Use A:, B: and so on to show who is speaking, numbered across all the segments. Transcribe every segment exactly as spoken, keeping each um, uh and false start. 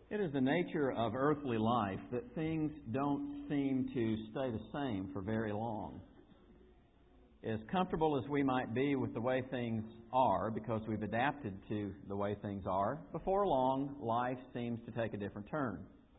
A: It is the nature of earthly life that things don't seem to stay the same for very long. As comfortable as we might be with the way things are, because we've adapted to the way things are, before long, life seems to take a different turn.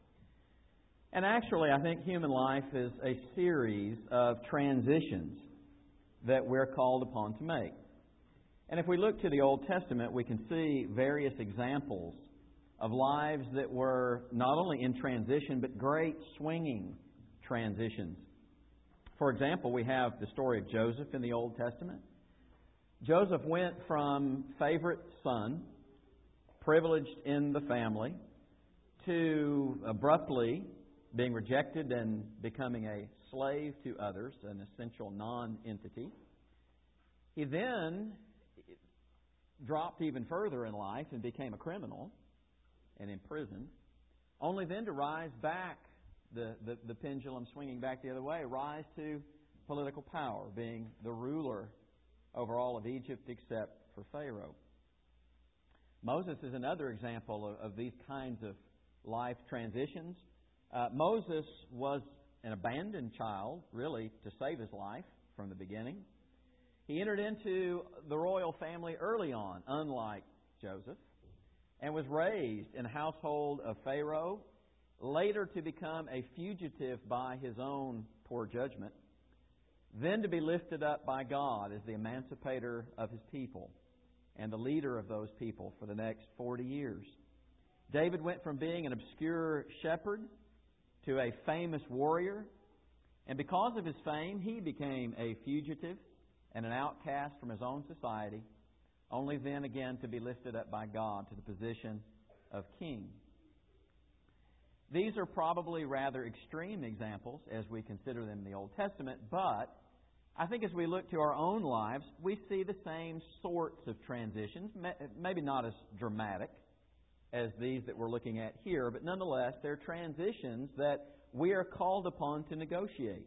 A: And actually, I think human life is a series of transitions that we're called upon to make. And if we look to the Old Testament, we can see various examples of lives that were not only in transition, but great swinging transitions. For example, we have the story of Joseph in the Old Testament. Joseph went from favorite son, privileged in the family, to abruptly being rejected and becoming a slave to others, an essential non-entity. He then dropped even further in life and became a criminal and imprisoned, only then to rise back, the, the, the pendulum swinging back the other way, rise to political power, being the ruler over all of Egypt except for Pharaoh. Moses is another example of, of these kinds of life transitions. Uh, Moses was an abandoned child, really, to save his life from the beginning. He entered into the royal family early on, unlike Joseph, and was raised in the household of Pharaoh, later to become a fugitive by his own poor judgment, then to be lifted up by God as the emancipator of his people and the leader of those people for the next forty years. David went from being an obscure shepherd to a famous warrior, and because of his fame, he became a fugitive and an outcast from his own society, only then again to be lifted up by God to the position of king. These are probably rather extreme examples as we consider them in the Old Testament, but I think as we look to our own lives, we see the same sorts of transitions, maybe not as dramatic as these that we're looking at here, but nonetheless, they're transitions that we are called upon to negotiate.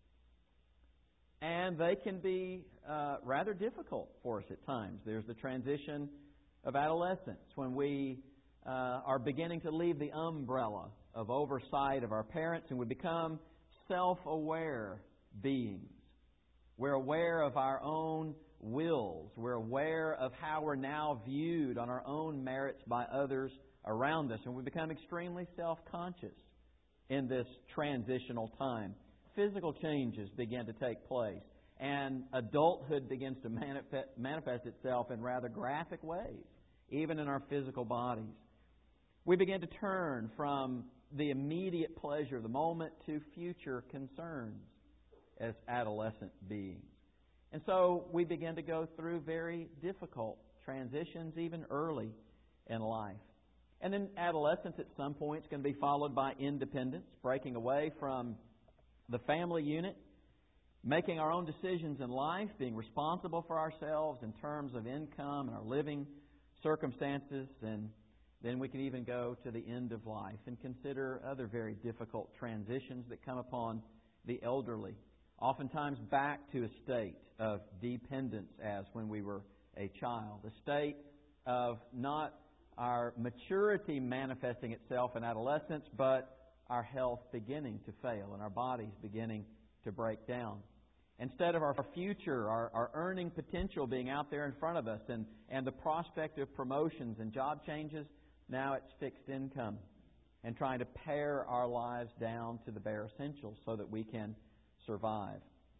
A: And they can be uh, rather difficult for us at times. There's the transition of adolescence, when we uh, are beginning to leave the umbrella of oversight of our parents and we become self-aware beings. We're aware of our own wills. We're aware of how we're now viewed on our own merits by others around us. And we become extremely self-conscious in this transitional time. Physical changes begin to take place, and adulthood begins to manifest, manifest itself in rather graphic ways, even in our physical bodies. We begin to turn from the immediate pleasure of the moment to future concerns as adolescent beings. And so we begin to go through very difficult transitions even early in life. And then adolescence at some point is going to be followed by independence, breaking away from the family unit, making our own decisions in life, being responsible for ourselves in terms of income and our living circumstances. And then we can even go to the end of life and consider other very difficult transitions that come upon the elderly. Oftentimes back to a state of dependence as when we were a child. A state of not our maturity manifesting itself in adolescence, but our health beginning to fail and our bodies beginning to break down. Instead of our future, our, our earning potential being out there in front of us and, and the prospect of promotions and job changes, now it's fixed income and trying to pare our lives down to the bare essentials so that we can survive.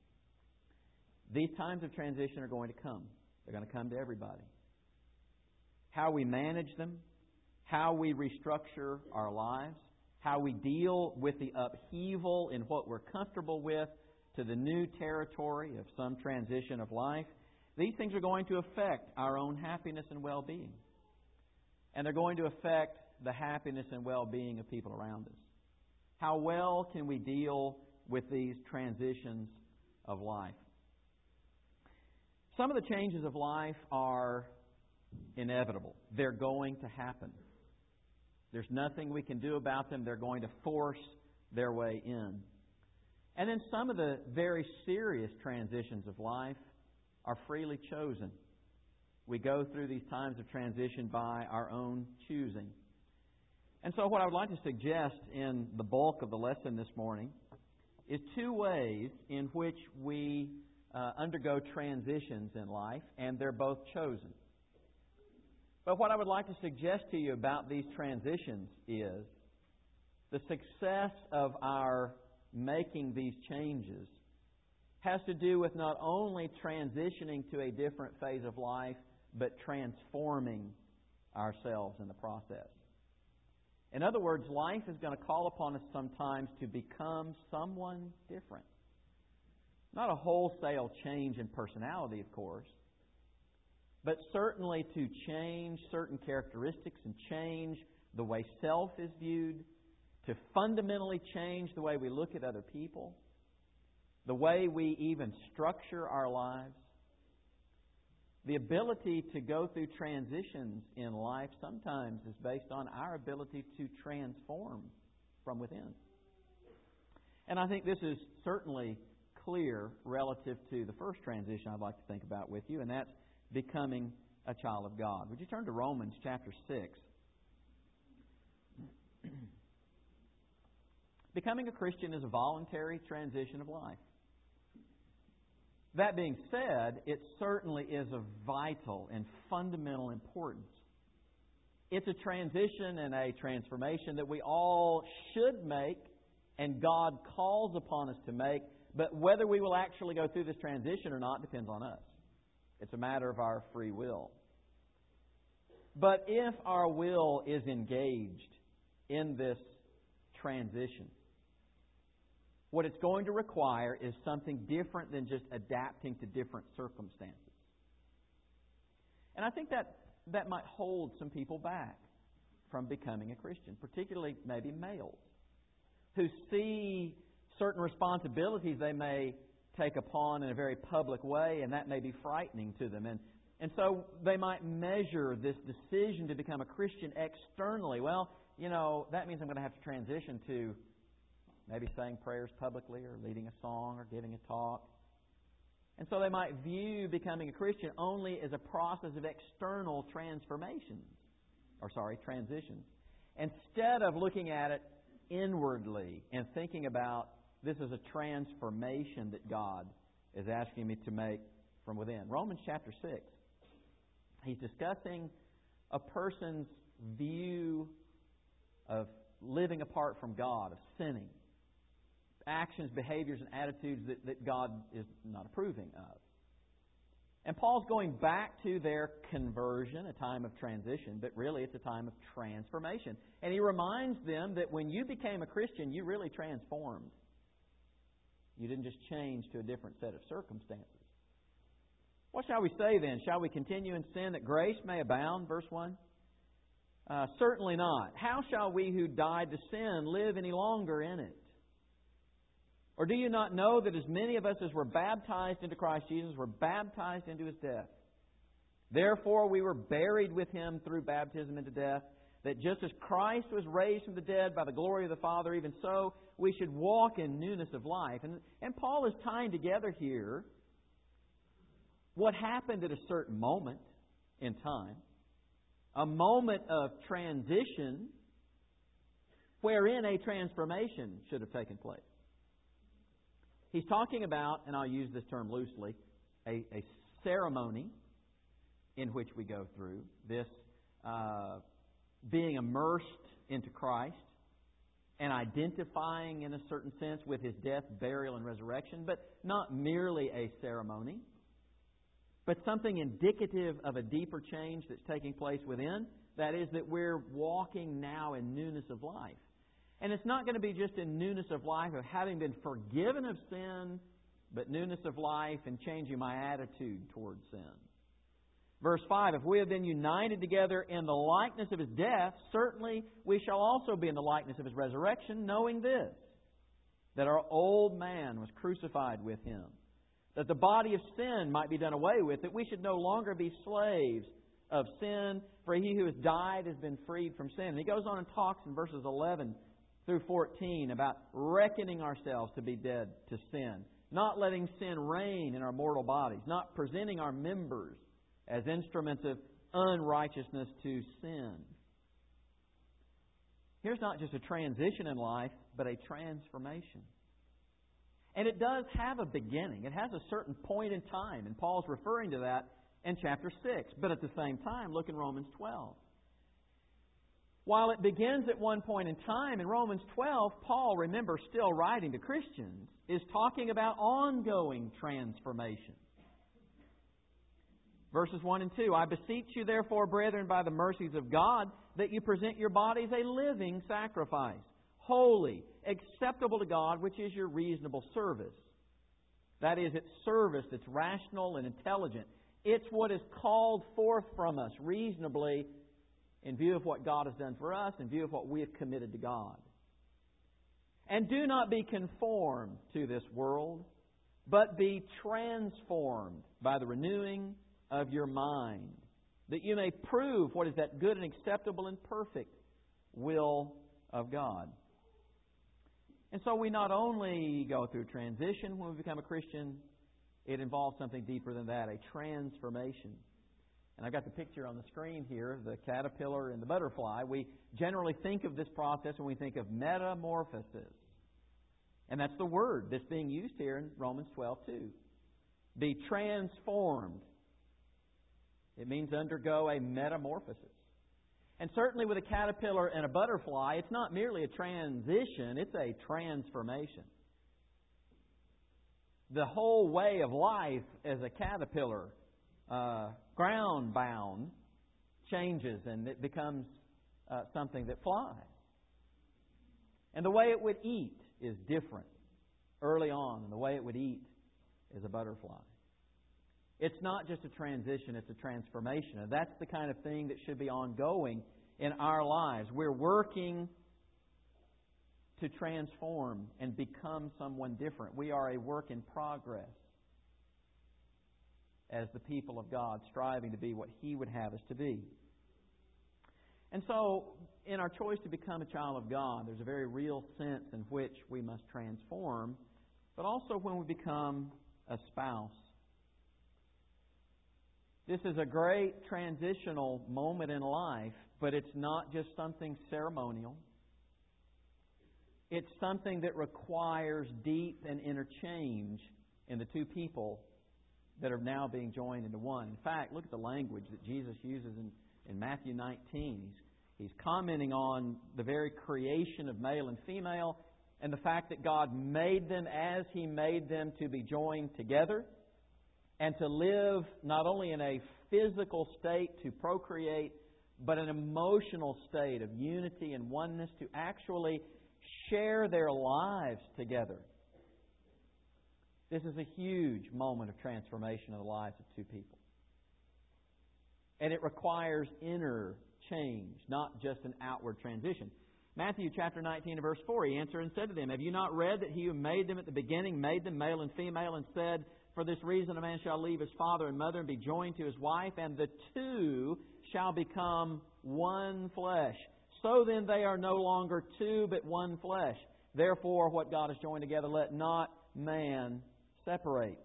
A: These times of transition are going to come. They're going to come to everybody. How we manage them, how we restructure our lives, how we deal with the upheaval in what we're comfortable with to the new territory of some transition of life, these things are going to affect our own happiness and well-being. And they're going to affect the happiness and well-being of people around us. How well can we deal with these transitions of life? Some of the changes of life are inevitable. They're going to happen. There's nothing we can do about them. They're going to force their way in. And then some of the very serious transitions of life are freely chosen. We go through these times of transition by our own choosing. And so what I would like to suggest in the bulk of the lesson this morning is two ways in which we uh, undergo transitions in life, and they're both chosen. But what I would like to suggest to you about these transitions is the success of our making these changes has to do with not only transitioning to a different phase of life, but transforming ourselves in the process. In other words, life is going to call upon us sometimes to become someone different. Not a wholesale change in personality, of course, but certainly to change certain characteristics and change the way self is viewed, to fundamentally change the way we look at other people, the way we even structure our lives. The ability to go through transitions in life sometimes is based on our ability to transform from within. And I think this is certainly clear relative to the first transition I'd like to think about with you, and that's becoming a child of God. Would you turn to Romans chapter six? Becoming a Christian is a voluntary transition of life. That being said, it certainly is of vital and fundamental importance. It's a transition and a transformation that we all should make, and God calls upon us to make, but whether we will actually go through this transition or not depends on us. It's a matter of our free will. But if our will is engaged in this transition, what it's going to require is something different than just adapting to different circumstances. And I think that that might hold some people back from becoming a Christian, particularly maybe males, who see certain responsibilities they may take upon in a very public way, and that may be frightening to them. And, and so they might measure this decision to become a Christian externally. Well, you know, that means I'm going to have to transition to maybe saying prayers publicly or leading a song or giving a talk. And so they might view becoming a Christian only as a process of external transformations, or sorry, transitions, instead of looking at it inwardly and thinking about this is a transformation that God is asking me to make from within. Romans chapter six, he's discussing a person's view of living apart from God, of sinning, actions, behaviors, and attitudes that, that God is not approving of. And Paul's going back to their conversion, a time of transition, but really it's a time of transformation. And he reminds them that when you became a Christian, you really transformed. You didn't just change to a different set of circumstances. What shall we say then? Shall we continue in sin that grace may abound? Verse one. Uh, certainly not. How shall we who died to sin live any longer in it? Or do you not know that as many of us as were baptized into Christ Jesus were baptized into His death? Therefore we were buried with Him through baptism into death, that just as Christ was raised from the dead by the glory of the Father, even so we should walk in newness of life. And, and Paul is tying together here what happened at a certain moment in time, a moment of transition wherein a transformation should have taken place. He's talking about, and I'll use this term loosely, a, a ceremony in which we go through this uh, being immersed into Christ and identifying in a certain sense with His death, burial, and resurrection, but not merely a ceremony, but something indicative of a deeper change that's taking place within. That is, that we're walking now in newness of life. And it's not going to be just in newness of life of having been forgiven of sin, but newness of life and changing my attitude towards sin. Verse five, if we have been united together in the likeness of His death, certainly we shall also be in the likeness of His resurrection, knowing this, that our old man was crucified with Him, that the body of sin might be done away with, that we should no longer be slaves of sin, for he who has died has been freed from sin. And he goes on and talks in verses eleven through fourteen about reckoning ourselves to be dead to sin, not letting sin reign in our mortal bodies, not presenting our members as instruments of unrighteousness to sin. Here's not just a transition in life, but a transformation. And it does have a beginning. It has a certain point in time, and Paul's referring to that in chapter six. But at the same time, look in Romans twelve. While it begins at one point in time, in Romans twelve, Paul, remember, still writing to Christians, is talking about ongoing transformation. Verses one and two, I beseech you therefore, brethren, by the mercies of God, that you present your bodies a living sacrifice, holy, acceptable to God, which is your reasonable service. That is, it's service that's rational and intelligent. It's what is called forth from us reasonably in view of what God has done for us, in view of what we have committed to God. And do not be conformed to this world, but be transformed by the renewing of your mind, that you may prove what is that good and acceptable and perfect will of God. And so we not only go through transition when we become a Christian, it involves something deeper than that, a transformation. And I've got the picture on the screen here of the caterpillar and the butterfly. We generally think of this process when we think of metamorphosis. And that's the word that's being used here in Romans twelve two. Be transformed. It means undergo a metamorphosis. And certainly with a caterpillar and a butterfly, it's not merely a transition, it's a transformation. The whole way of life as a caterpillar, uh, ground bound, changes and it becomes uh, something that flies. And the way it would eat is different early on than the way it would eat as a butterfly. It's not just a transition, it's a transformation. And that's the kind of thing that should be ongoing in our lives. We're working to transform and become someone different. We are a work in progress as the people of God, striving to be what He would have us to be. And so, in our choice to become a child of God, there's a very real sense in which we must transform, but also when we become a spouse. This is a great transitional moment in life, but it's not just something ceremonial. It's something that requires deep and interchange in the two people that are now being joined into one. In fact, look at the language that Jesus uses in, in Matthew nineteen. He's, he's commenting on the very creation of male and female and the fact that God made them as He made them to be joined together and to live not only in a physical state to procreate, but an emotional state of unity and oneness to actually share their lives together. This is a huge moment of transformation in the lives of two people. And it requires inner change, not just an outward transition. Matthew chapter nineteen and verse four, He answered and said to them, have you not read that He who made them at the beginning made them male and female, and said, for this reason a man shall leave his father and mother and be joined to his wife, and the two shall become one flesh. So then they are no longer two, but one flesh. Therefore, what God has joined together, let not man separate.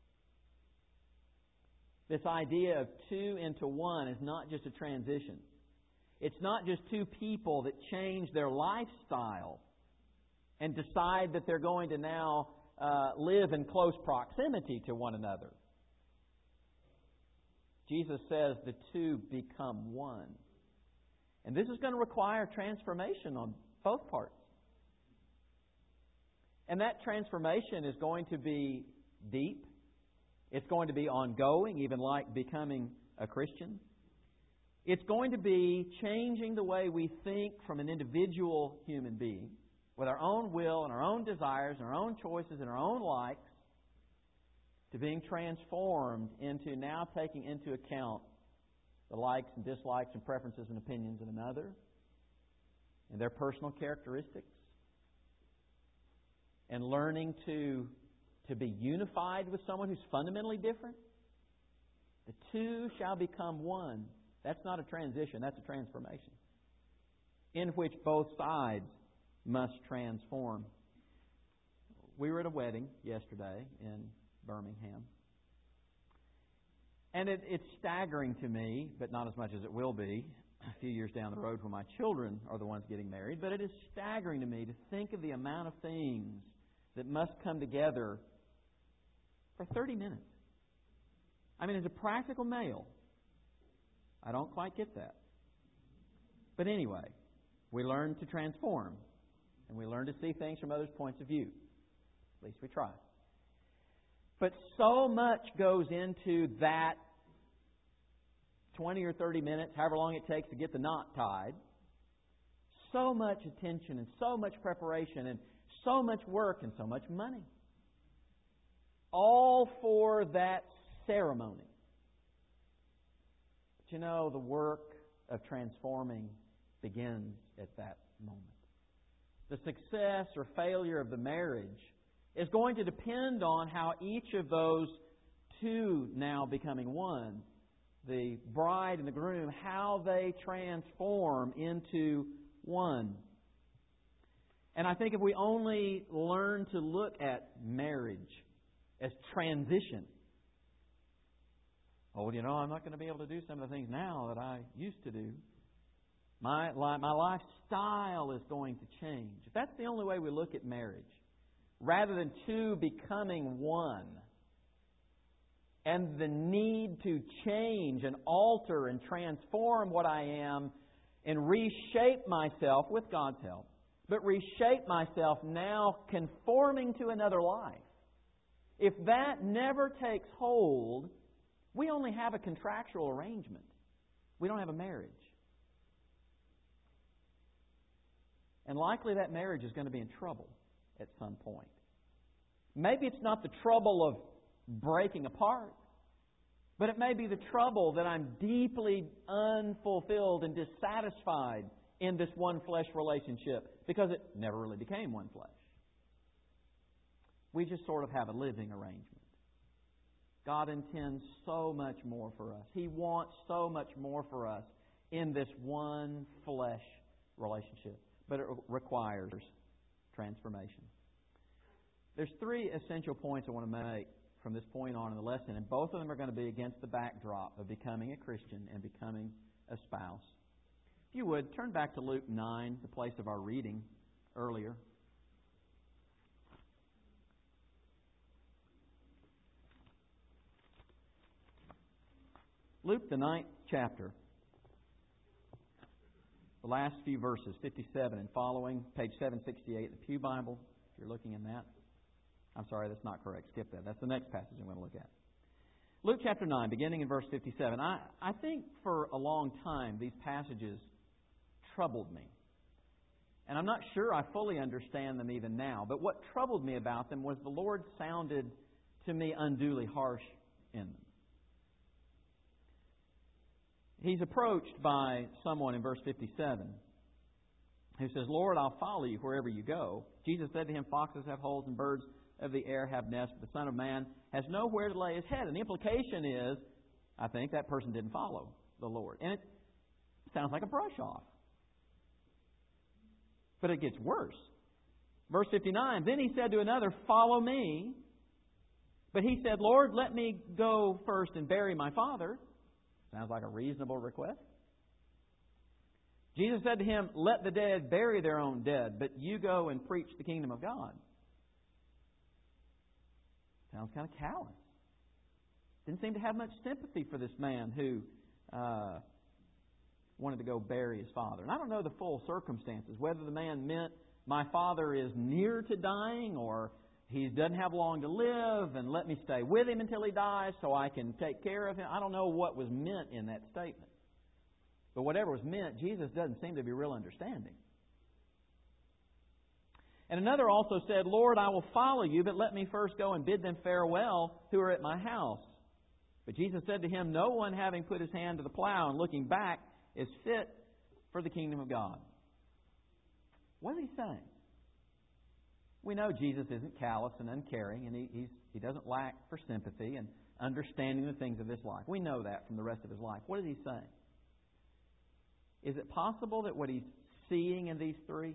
A: This idea of two into one is not just a transition. It's not just two people that change their lifestyle and decide that they're going to now uh, live in close proximity to one another. Jesus says the two become one. And this is going to require transformation on both parts. And that transformation is going to be deep. It's going to be ongoing, even like becoming a Christian. It's going to be changing the way we think from an individual human being, with our own will and our own desires and our own choices and our own likes, to being transformed into now taking into account the likes and dislikes and preferences and opinions of another and their personal characteristics, and learning to, to be unified with someone who's fundamentally different. The two shall become one. That's not a transition, that's a transformation in which both sides must transform. We were at a wedding yesterday in Birmingham. And it, it's staggering to me, but not as much as it will be, a few years down the road when my children are the ones getting married, but it is staggering to me to think of the amount of things that must come together for thirty minutes. I mean, as a practical male, I don't quite get that. But anyway, we learn to transform, and we learn to see things from others' points of view. At least we try. But so much goes into that twenty or thirty minutes, however long it takes to get the knot tied. So much attention and so much preparation and so much work and so much money. All for that ceremony. But you know, the work of transforming begins at that moment. The success or failure of the marriage is going to depend on how each of those two now becoming one, the bride and the groom, how they transform into one. And I think if we only learn to look at marriage as transition, oh, you know, I'm not going to be able to do some of the things now that I used to do. My, my lifestyle is going to change. If that's the only way we look at marriage, rather than two becoming one, and the need to change and alter and transform what I am and reshape myself with God's help, but reshape myself now conforming to another life. If that never takes hold, we only have a contractual arrangement. We don't have a marriage. And likely that marriage is going to be in trouble at some point. Maybe it's not the trouble of breaking apart, but it may be the trouble that I'm deeply unfulfilled and dissatisfied in this one flesh relationship because it never really became one flesh. We just sort of have a living arrangement. God intends so much more for us. He wants so much more for us in this one flesh relationship. But it requires transformation. There's three essential points I want to make from this point on in the lesson, and both of them are going to be against the backdrop of becoming a Christian and becoming a spouse. If you would, turn back to Luke nine, the place of our reading earlier. Luke, the ninth chapter. The last few verses, fifty-seven and following, page seven sixty-eight, the Pew Bible, if you're looking in that. I'm sorry, that's not correct. Skip that. That's the next passage I'm going to look at. Luke chapter nine, beginning in verse fifty-seven. I, I think for a long time these passages troubled me. And I'm not sure I fully understand them even now. But what troubled me about them was the Lord sounded to me unduly harsh in them. He's approached by someone in verse fifty-seven who says, Lord, I'll follow you wherever you go. Jesus said to him, foxes have holes and birds of the air have nests, but the Son of Man has nowhere to lay his head. And the implication is, I think, that person didn't follow the Lord. And it sounds like a brush off. But it gets worse. Verse fifty-nine, then he said to another, follow me. But he said, Lord, let me go first and bury my father. Sounds like a reasonable request. Jesus said to him, let the dead bury their own dead, but you go and preach the kingdom of God. Sounds kind of callous. Didn't seem to have much sympathy for this man who uh, wanted to go bury his father. And I don't know the full circumstances, whether the man meant my father is near to dying or he doesn't have long to live and let me stay with him until he dies so I can take care of him. I don't know what was meant in that statement. But whatever was meant, Jesus doesn't seem to be real understanding. And another also said, Lord, I will follow you, but let me first go and bid them farewell who are at my house. But Jesus said to him, no one having put his hand to the plow and looking back is fit for the kingdom of God. What is he saying? We know Jesus isn't callous and uncaring, and he, he's, he doesn't lack for sympathy and understanding the things of this life. We know that from the rest of his life. What is he saying? Is it possible that what he's seeing in these three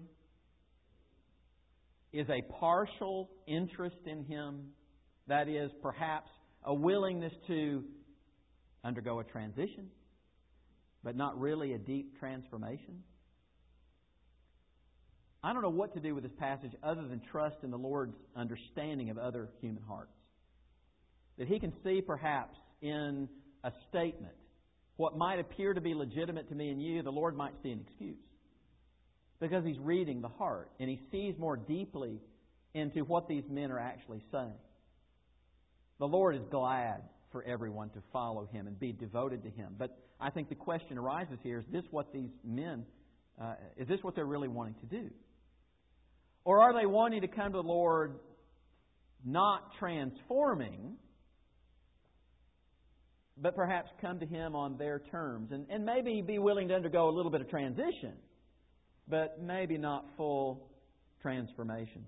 A: is a partial interest in him? That is, perhaps a willingness to undergo a transition, but not really a deep transformation? I don't know what to do with this passage other than trust in the Lord's understanding of other human hearts. That He can see perhaps in a statement what might appear to be legitimate to me and you, the Lord might see an excuse. Because He's reading the heart and He sees more deeply into what these men are actually saying. The Lord is glad for everyone to follow Him and be devoted to Him. But I think the question arises here, is this what these men, uh, is this what they're really wanting to do? Or are they wanting to come to the Lord not transforming, but perhaps come to Him on their terms? And, and maybe be willing to undergo a little bit of transition, but maybe not full transformation.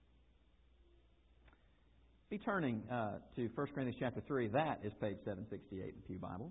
A: Be turning uh, to First Corinthians chapter three. That is page seven sixty-eight in the Pew Bible.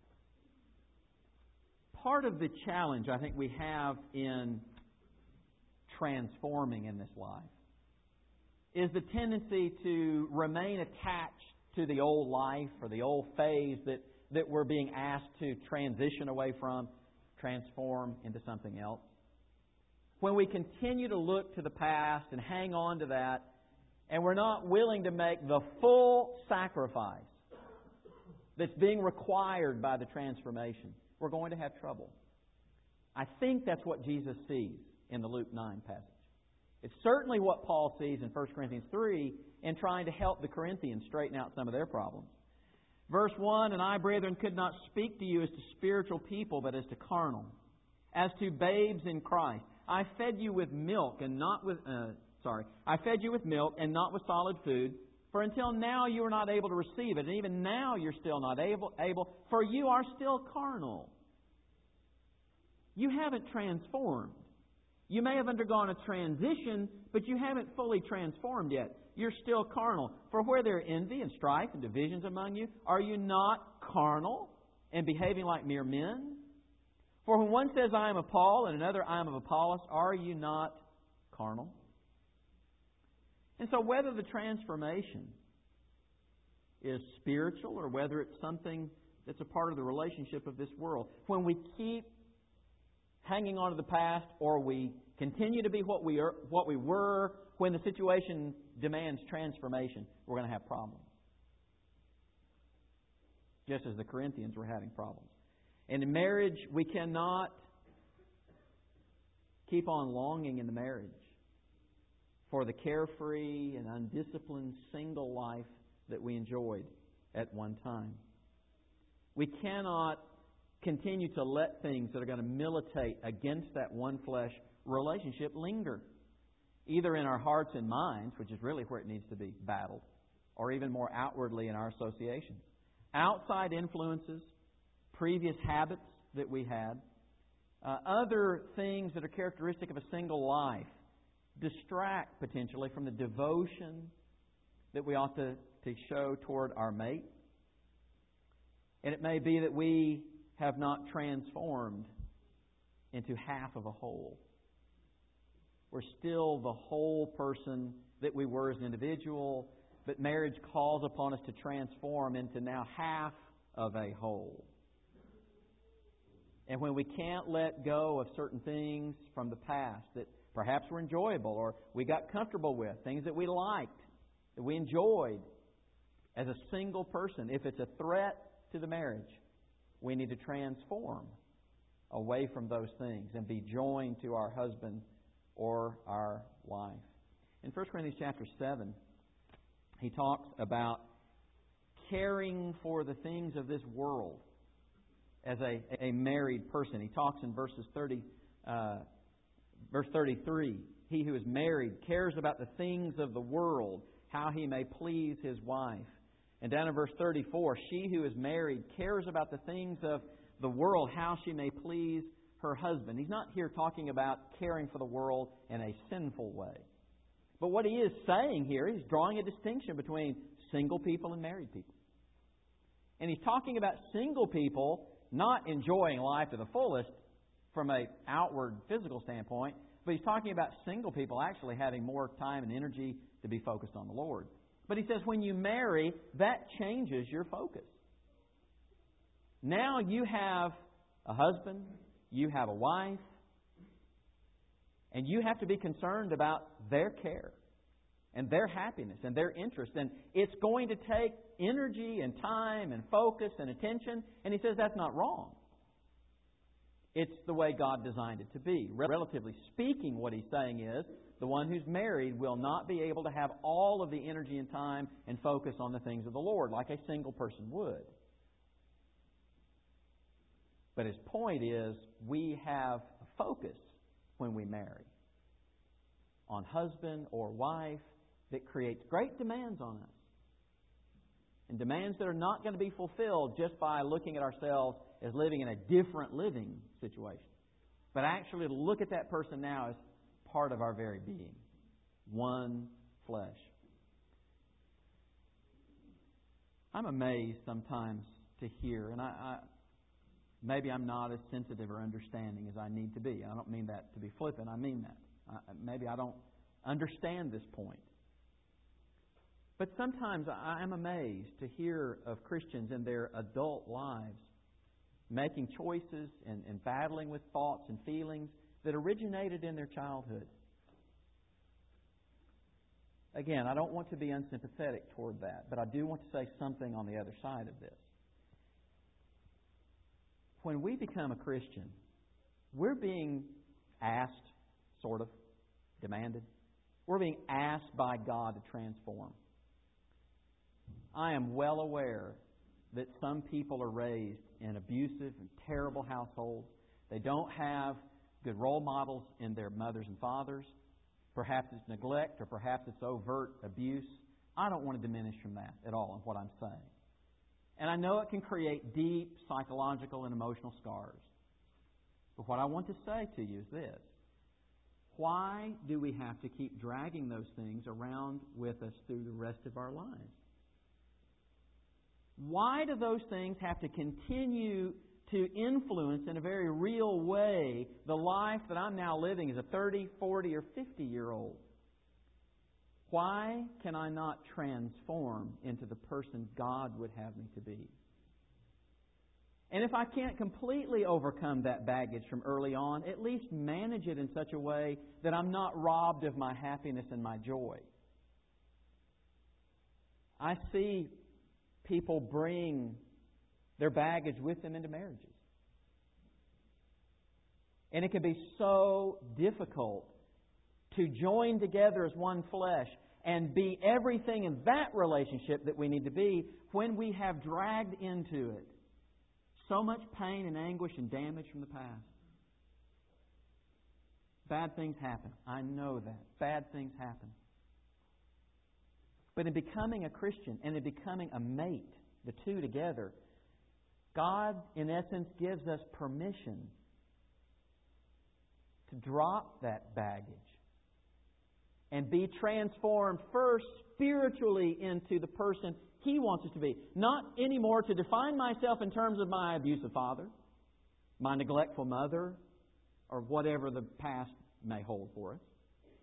A: Part of the challenge I think we have in transforming in this life is the tendency to remain attached to the old life or the old phase that, that we're being asked to transition away from, transform into something else. When we continue to look to the past and hang on to that, and we're not willing to make the full sacrifice that's being required by the transformation, we're going to have trouble. I think that's what Jesus sees in the Luke nine passage. It's certainly what Paul sees in First Corinthians three in trying to help the Corinthians straighten out some of their problems. Verse one, "And I, brethren, could not speak to you as to spiritual people, but as to carnal, as to babes in Christ. I fed you with milk and not with... Uh, sorry. I fed you with milk and not with solid food, for until now you were not able to receive it, and even now you're still not able, able for you are still carnal." You haven't transformed. You may have undergone a transition, but you haven't fully transformed yet. You're still carnal. For where there are envy and strife and divisions among you, are you not carnal and behaving like mere men? For when one says, "I am of Paul," and another, "I am of Apollos," are you not carnal? And so whether the transformation is spiritual or whether it's something that's a part of the relationship of this world, when we keep hanging on to the past or we continue to be what we are, what we were when the situation demands transformation, we're going to have problems. Just as the Corinthians were having problems. And in marriage, we cannot keep on longing in the marriage for the carefree and undisciplined single life that we enjoyed at one time. We cannot continue to let things that are going to militate against that one flesh relationship linger, either in our hearts and minds, which is really where it needs to be battled, or even more outwardly in our associations. Outside influences, previous habits that we had, uh, other things that are characteristic of a single life distract potentially from the devotion that we ought to, to show toward our mate. And it may be that we have not transformed into half of a whole. We're still the whole person that we were as an individual, but marriage calls upon us to transform into now half of a whole. And when we can't let go of certain things from the past that perhaps were enjoyable or we got comfortable with, things that we liked, that we enjoyed as a single person, if it's a threat to the marriage, we need to transform away from those things and be joined to our husband or our wife. In First Corinthians chapter seven, he talks about caring for the things of this world as a, a married person. He talks in verses thirty, uh, verse thirty-three. He who is married cares about the things of the world, how he may please his wife. And down in verse thirty-four, she who is married cares about the things of the world, how she may please her husband. He's not here talking about caring for the world in a sinful way. But what he is saying here, he's drawing a distinction between single people and married people. And he's talking about single people not enjoying life to the fullest from an outward physical standpoint, but he's talking about single people actually having more time and energy to be focused on the Lord. But he says when you marry, that changes your focus. Now you have a husband, you have a wife, and you have to be concerned about their care and their happiness and their interest. And it's going to take energy and time and focus and attention. And He says that's not wrong. It's the way God designed it to be. Relatively speaking, what He's saying is the one who's married will not be able to have all of the energy and time and focus on the things of the Lord like a single person would. But His point is we have a focus when we marry on husband or wife that creates great demands on us. And demands that are not going to be fulfilled just by looking at ourselves as living in a different living situation. But actually to look at that person now as part of our very being. One flesh. I'm amazed sometimes to hear, and I, I maybe I'm not as sensitive or understanding as I need to be. I don't mean that to be flippant. I mean that. I, maybe I don't understand this point. But sometimes I am amazed to hear of Christians in their adult lives making choices and, and battling with thoughts and feelings that originated in their childhood. Again, I don't want to be unsympathetic toward that, but I do want to say something on the other side of this. When we become a Christian, we're being asked, sort of, demanded. We're being asked by God to transform. I am well aware that some people are raised in abusive and terrible households. They don't have good role models in their mothers and fathers. Perhaps it's neglect or perhaps it's overt abuse. I don't want to diminish from that at all in what I'm saying. And I know it can create deep psychological and emotional scars. But what I want to say to you is this. Why do we have to keep dragging those things around with us through the rest of our lives? Why do those things have to continue to influence in a very real way the life that I'm now living as a thirty, forty, or fifty-year-old? Why can I not transform into the person God would have me to be? And if I can't completely overcome that baggage from early on, at least manage it in such a way that I'm not robbed of my happiness and my joy. I see people bring their baggage with them into marriages. And it can be so difficult to join together as one flesh and be everything in that relationship that we need to be when we have dragged into it so much pain and anguish and damage from the past. Bad things happen. I know that. Bad things happen. But in becoming a Christian and in becoming a mate, the two together, God, in essence, gives us permission to drop that baggage and be transformed first spiritually into the person He wants us to be. Not anymore to define myself in terms of my abusive father, my neglectful mother, or whatever the past may hold for us.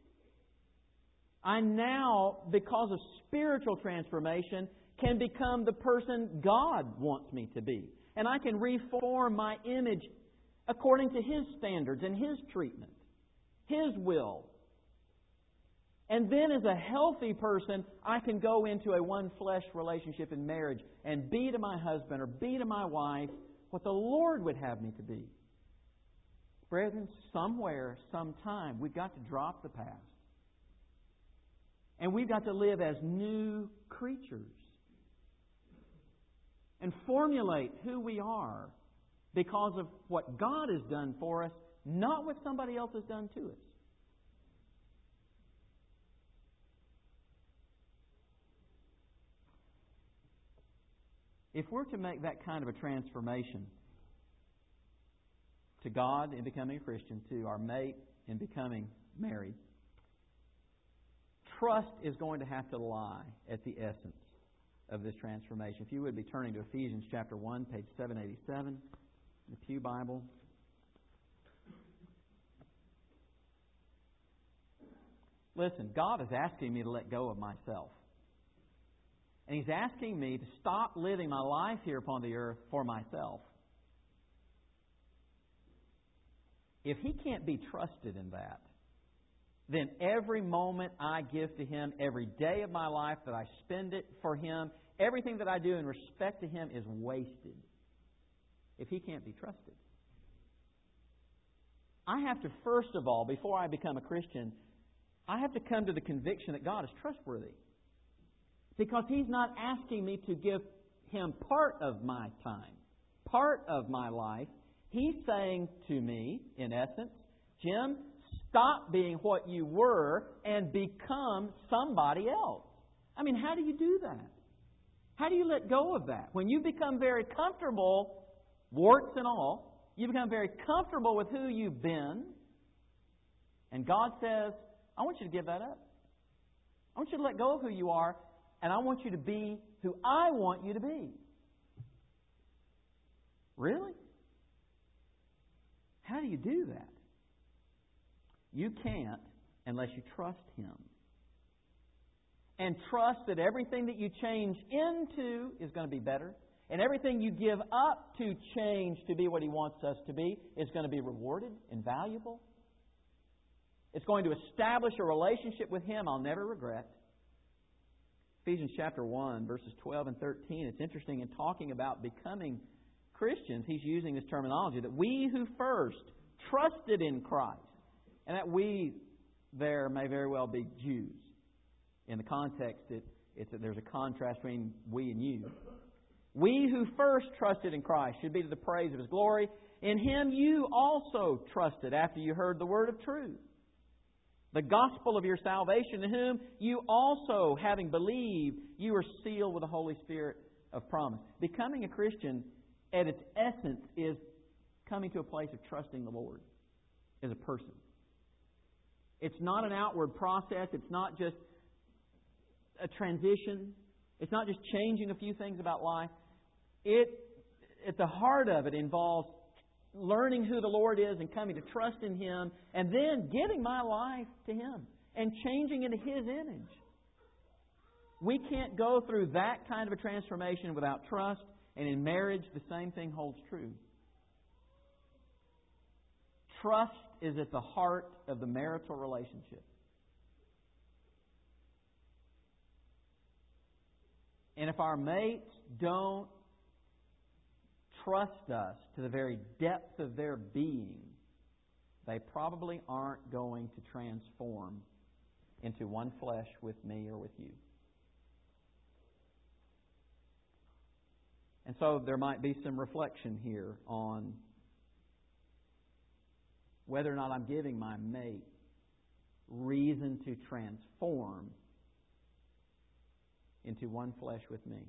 A: I now, because of spiritual transformation, can become the person God wants me to be. And I can reform my image according to His standards and His treatment, His will. And then as a healthy person, I can go into a one-flesh relationship in marriage and be to my husband or be to my wife what the Lord would have me to be. Brethren, somewhere, sometime, we've got to drop the past. And we've got to live as new creatures. And formulate who we are because of what God has done for us, not what somebody else has done to us. If we're to make that kind of a transformation to God in becoming a Christian, to our mate in becoming married, trust is going to have to lie at the essence of this transformation. If you would be turning to Ephesians chapter one, page seven eighty-seven, in the Pew Bible. Listen, God is asking me to let go of myself. And He's asking me to stop living my life here upon the earth for myself. if He can't be trusted in that, then every moment I give to Him, every day of my life that I spend it for Him, everything that I do in respect to Him is wasted if He can't be trusted. I have to, first of all, before I become a Christian, I have to come to the conviction that God is trustworthy. Because He's not asking me to give Him part of my time, part of my life. He's saying to me, in essence, Jim, stop being what you were and become somebody else. I mean, how do you do that? How do you let go of that? When you become very comfortable, warts and all, you become very comfortable with who you've been, and God says, I want you to give that up. I want you to let go of who you are, and I want you to be who I want you to be. Really? How do you do that? You can't unless you trust Him. And trust that everything that you change into is going to be better. And everything you give up to change to be what He wants us to be is going to be rewarded and valuable. It's going to establish a relationship with Him I'll never regret. Ephesians chapter one, verses twelve and thirteen. It's interesting in talking about becoming Christians, he's using this terminology that we who first trusted in Christ, and that we there may very well be Jews. In the context, it, it's a, there's a contrast between we and you. We who first trusted in Christ should be to the praise of His glory. In Him you also trusted after you heard the word of truth, the gospel of your salvation, in whom you also, having believed, you are sealed with the Holy Spirit of promise. Becoming a Christian, at its essence, is coming to a place of trusting the Lord as a person. It's not an outward process. It's not just a transition. It's not just changing a few things about life. It, at the heart of it, involves learning who the Lord is and coming to trust in Him, and then giving my life to Him and changing into His image. We can't go through that kind of a transformation without trust, and in marriage the same thing holds true. Trust is at the heart of the marital relationship. And if our mates don't trust us to the very depth of their being, they probably aren't going to transform into one flesh with me or with you. And so there might be some reflection here on whether or not I'm giving my mate reason to transform into one flesh with me.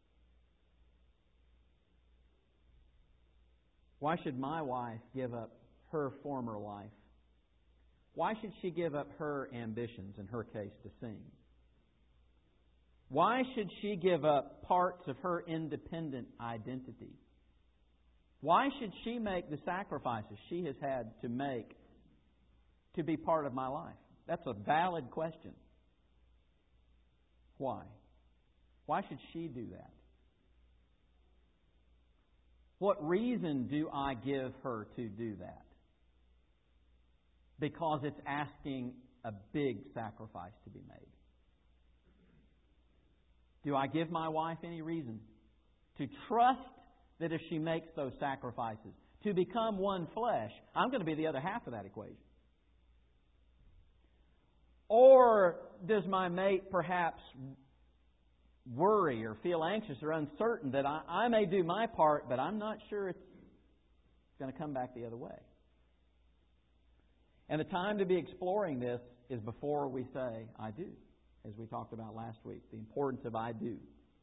A: Why should my wife give up her former life? Why should she give up her ambitions, in her case, to sing? Why should she give up parts of her independent identity? Why should she make the sacrifices she has had to make to be part of my life? That's a valid question. Why? Why should she do that? What reason do I give her to do that? Because it's asking a big sacrifice to be made. Do I give my wife any reason to trust that if she makes those sacrifices to become one flesh, I'm going to be the other half of that equation? Or does my mate perhaps worry or feel anxious or uncertain that I, I may do my part, but I'm not sure it's going to come back the other way? And the time to be exploring this is before we say, I do, as we talked about last week, the importance of I do.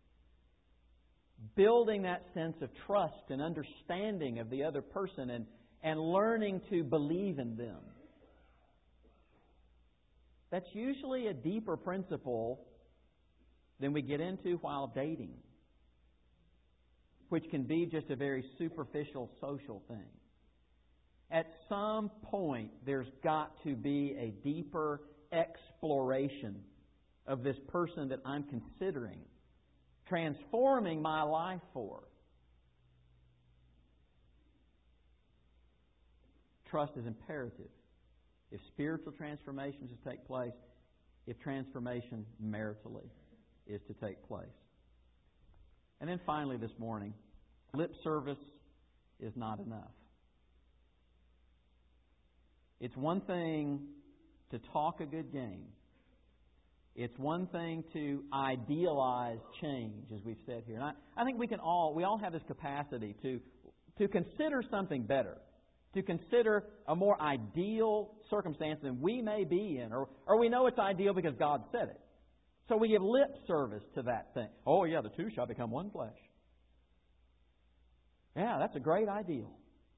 A: Building that sense of trust and understanding of the other person and, and learning to believe in them. That's usually a deeper principle than we get into while dating, which can be just a very superficial social thing. At some point, there's got to be a deeper exploration of this person that I'm considering transforming my life for. trust is imperative. If spiritual transformation is to take place, if transformation maritally is to take place. And then finally this morning, lip service is not enough. It's one thing to talk a good game. It's one thing to idealize change, as we've said here. And I, I think we can all, we all have this capacity to, to consider something better, to consider a more ideal circumstance than we may be in, or, or we know it's ideal because God said it. So we give lip service to that thing. Oh yeah, the two shall become one flesh. Yeah, that's a great ideal.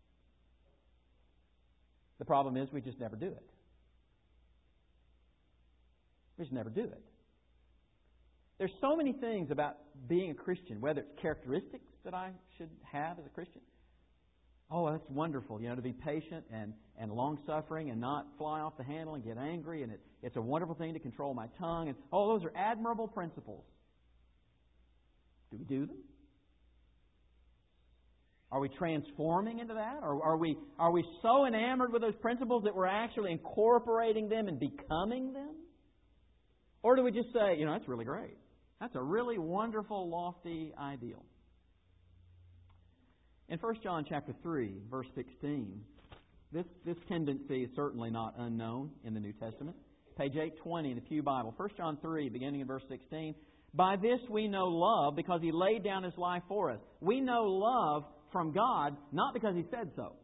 A: The problem is we just never do it. We just never do it. There's so many things about being a Christian, whether it's characteristics that I should have as a Christian. Oh, that's wonderful, you know, to be patient and, and long-suffering and not fly off the handle and get angry. And it, it's a wonderful thing to control my tongue. And oh, those are admirable principles. Do we do them? Are we transforming into that? Or are we, are we so enamored with those principles that we're actually incorporating them and becoming them? Or do we just say, you know, that's really great. That's a really wonderful, lofty ideal. In First John chapter three, verse sixteen, this, this tendency is certainly not unknown in the New Testament. Page eight twenty in the Pew Bible. First John three, beginning in verse sixteen. By this we know love, because He laid down His life for us. We know love from God, not because He said so.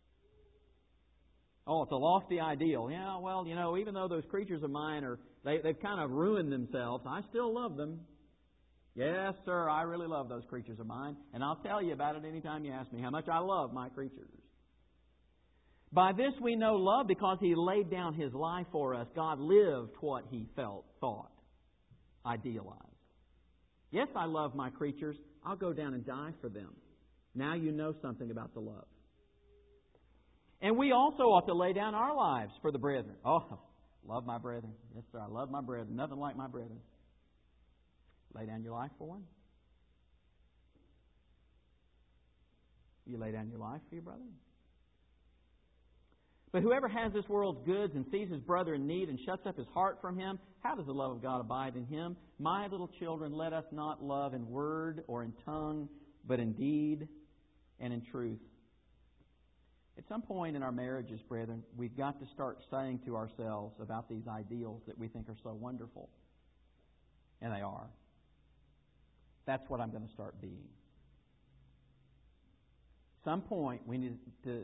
A: Oh, it's a lofty ideal. Yeah, well, you know, even though those creatures of mine are, they, they've kind of ruined themselves, I still love them. Yes, sir, I really love those creatures of mine. And I'll tell you about it anytime you ask me how much I love my creatures. By this we know love, because He laid down His life for us. God lived what He felt, thought, idealized. Yes, I love my creatures. I'll go down and die for them. Now you know something about the love. And we also ought to lay down our lives for the brethren. Oh, love my brethren. Yes, sir, I love my brethren. Nothing like my brethren. Lay down your life for one. You lay down your life for your brother. But whoever has this world's goods and sees his brother in need and shuts up his heart from him, how does the love of God abide in him? My little children, let us not love in word or in tongue, but in deed and in truth. At some point in our marriages, brethren, we've got to start saying to ourselves about these ideals that we think are so wonderful. And they are. That's what I'm going to start being. At some point, we need to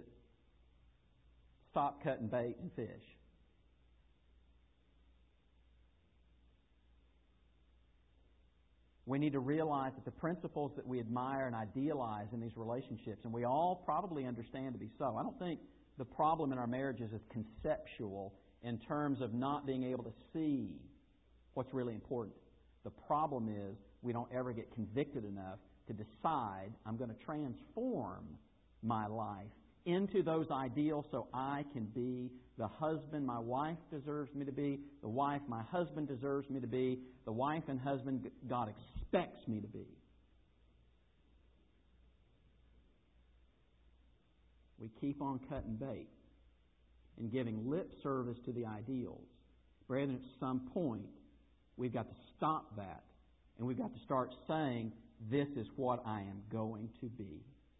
A: stop cutting bait and fish. We need to realize that the principles that we admire and idealize in these relationships, and we all probably understand to be so. I don't think the problem in our marriages is conceptual in terms of not being able to see what's really important. The problem is we don't ever get convicted enough to decide, I'm going to transform my life into those ideals so I can be the husband my wife deserves me to be, the wife my husband deserves me to be, the wife and husband God expects me to be. We keep on cutting bait and giving lip service to the ideals. Brethren, at some point, we've got to stop that, and we've got to start saying, this is what I am going to be.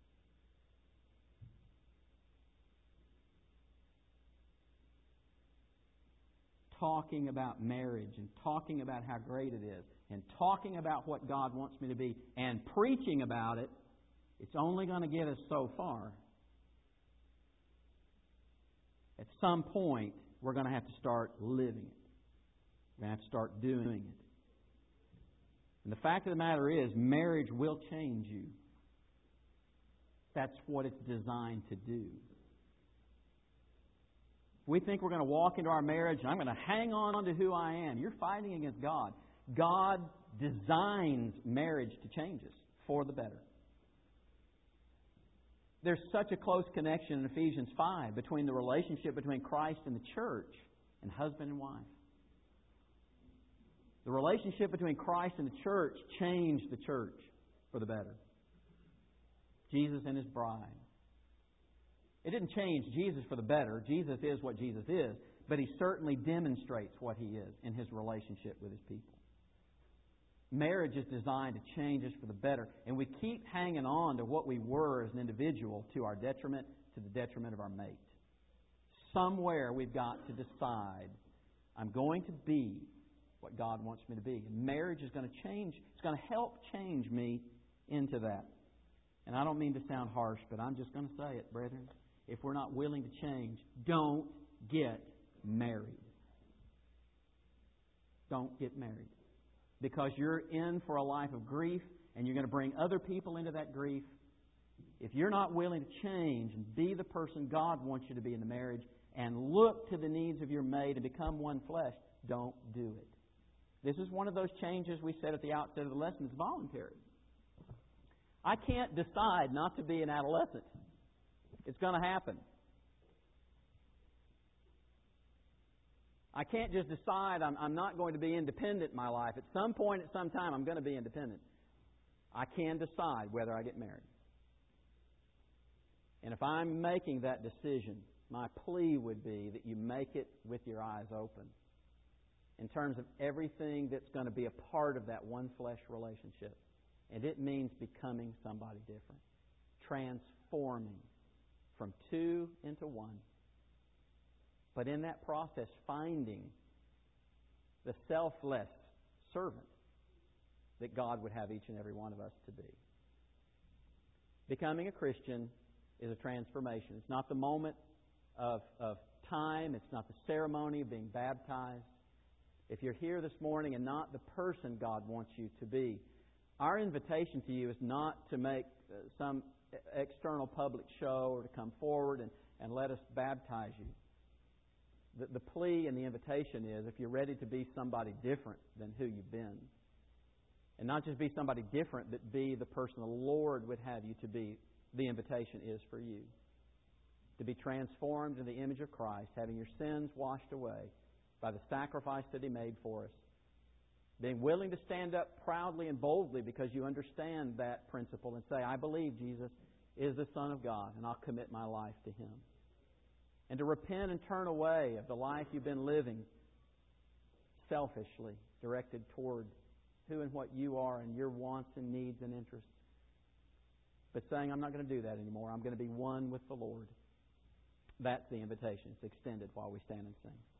A: Talking about marriage and talking about how great it is and talking about what God wants me to be and preaching about it, it's only going to get us so far. At some point, we're going to have to start living it. We're going to have to start doing it. And the fact of the matter is, marriage will change you. That's what it's designed to do. We think we're going to walk into our marriage and I'm going to hang on to who I am. You're fighting against God. God designs marriage to change us for the better. There's such a close connection in Ephesians five between the relationship between Christ and the church and husband and wife. The relationship between Christ and the church changed the church for the better. Jesus and His bride. It didn't change Jesus for the better. Jesus is what Jesus is, but He certainly demonstrates what He is in His relationship with His people. Marriage is designed to change us for the better, and we keep hanging on to what we were as an individual to our detriment, to the detriment of our mate. Somewhere we've got to decide, I'm going to be what God wants me to be. And marriage is going to change. It's going to help change me into that. And I don't mean to sound harsh, but I'm just going to say it, brethren. If we're not willing to change, don't get married. Don't get married. Because you're in for a life of grief, and you're going to bring other people into that grief. If you're not willing to change and be the person God wants you to be in the marriage and look to the needs of your mate and become one flesh, don't do it. This is one of those changes we said at the outset of the lesson. It's voluntary. I can't decide not to be an adolescent. It's going to happen. I can't just decide I'm, I'm not going to be independent in my life. At some point, at some time, I'm going to be independent. I can decide whether I get married. And if I'm making that decision, my plea would be that you make it with your eyes open in terms of everything that's going to be a part of that one flesh relationship. And it means becoming somebody different. Transforming from two into one. But in that process, finding the selfless servant that God would have each and every one of us to be. Becoming a Christian is a transformation. It's not the moment of, of time. It's not the ceremony of being baptized. If you're here this morning and not the person God wants you to be, our invitation to you is not to make uh, some external public show or to come forward and, and let us baptize you. The, the plea and the invitation is, if you're ready to be somebody different than who you've been, and not just be somebody different, but be the person the Lord would have you to be, the invitation is for you. To be transformed in the image of Christ, having your sins washed away by the sacrifice that He made for us. Being willing to stand up proudly and boldly because you understand that principle and say, I believe Jesus is the Son of God, and I'll commit my life to Him. And to repent and turn away of the life you've been living selfishly, directed toward who and what you are and your wants and needs and interests. But saying, I'm not going to do that anymore. I'm going to be one with the Lord. That's the invitation. It's extended while we stand and sing.